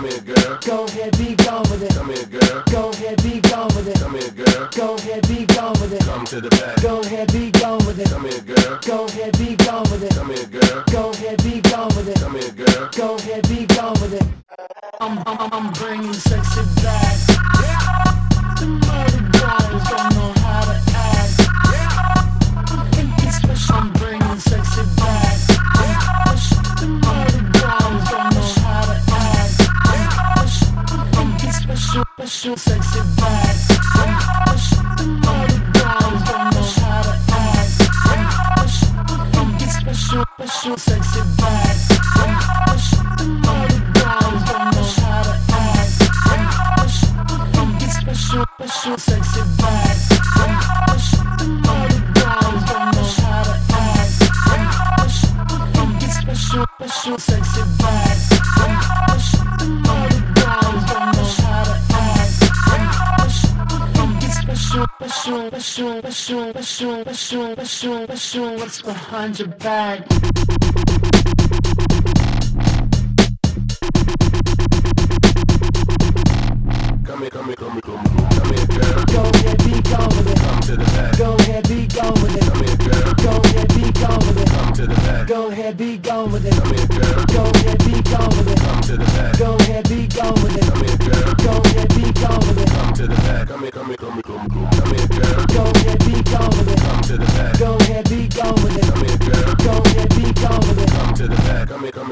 Come here, girl. Go ahead, be gone with it. Come here, girl. Go ahead, be gone with it. Come here, girl. Go ahead, be gone with it. Come to the back. Go ahead, be gone with it. Come here, girl. Go ahead, be gone with it. Come here, girl. Go ahead, be gone with it. Come here, girl. Go ahead, be gone with it. I'm bringing sexy back. The mother guys don't know how to act. I think it's special. I'm bringing sexy back. The mother guys don't know how to act. I think it's special, sexy back. The mother guys don't know how to act. I think it's special, sexy back. The mother guys don't know how to act. I think it's special, sexy back. The mother guys don't know how to act. I think it's special, sexy back. The mother guys don't know how to act. I think it's special, what's behind your back? Come here, girl. Go ahead, be gone with it. Come to the back. Go ahead, be gone with it. Come here, girl. Go ahead, be gone with it. Come to the back. Go ahead, be gone with it. Come here, girl. Go ahead, be gone with it. Come to the back. Go ahead, be gone with it. Come here, girl. Go ahead, be gone with it. Come to the back. Come here, girl. Go ahead, be gone with it. Come to the back. Go ahead, be gone with it. Come here, girl. Go ahead, be gone with it. Come to the back. Come here.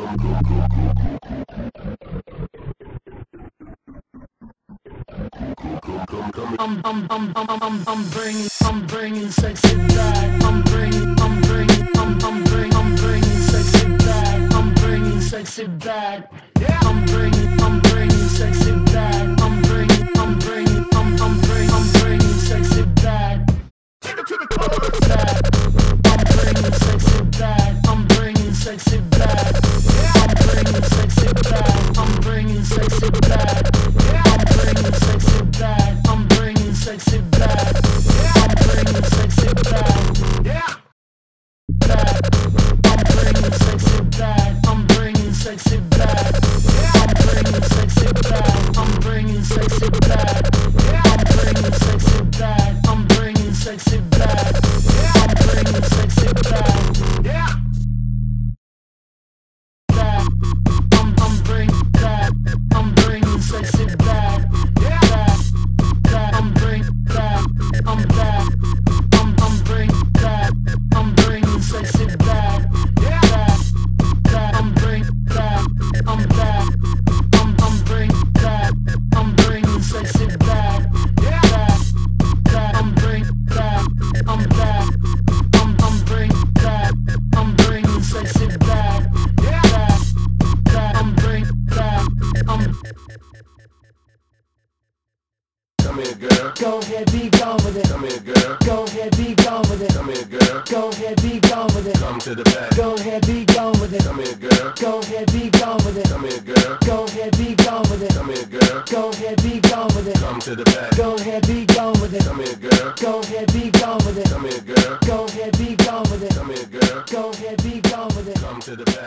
I'm bringing sexy back. I'm bringing sexy back. I'm bringing sexy back. I'm bringing sexy back. I'm bringing sexy back. Take it to the club. I'm bringing sexy back. I'm bringing sexy back. I'm bringing sexy back. I'm bringing sexy back. I'm bringing sexy back. I'm bringing sexy back. I'm bringing sexy back. Yeah. Back. I'm bringing sexy back. I'm bringing sexy back. I'm bringing sexy back. I'm bringing sexy back. I'm bringing sexy back. I'm bringing sexy back. I'm bringing sexy back. Yeah. Back. I'm bringing back. I'm bringing sexy back. Yeah. Back. I'm bringing back. I'm back. I'm bringing back. I'm bringing sexy back. Yeah. Back. I'm bringing back. I'm back. I'm bringing back. I'm bringing sexy back. Yeah. Back. I'm bringing back. I'm back. I'm bringing back. I'm bringing sexy back. Yeah. Back. I'm bringing back. Come here, girl. Go ahead, be gone with it. Come here, girl. Go ahead, be gone with it. Come here, girl. Go ahead, be gone with it. Come to the back. Go ahead, be gone with it. Come here, girl. Go ahead, be gone with it. Come here, girl. Go ahead, be gone with it. Come here, girl. Go ahead, be gone with it. Come to the back. Go ahead, be gone with it. Come here, girl. Go ahead, be gone with it. Come here, girl. Go ahead, be gone with it. Come here, girl. Go ahead, be gone with it. Come to the back.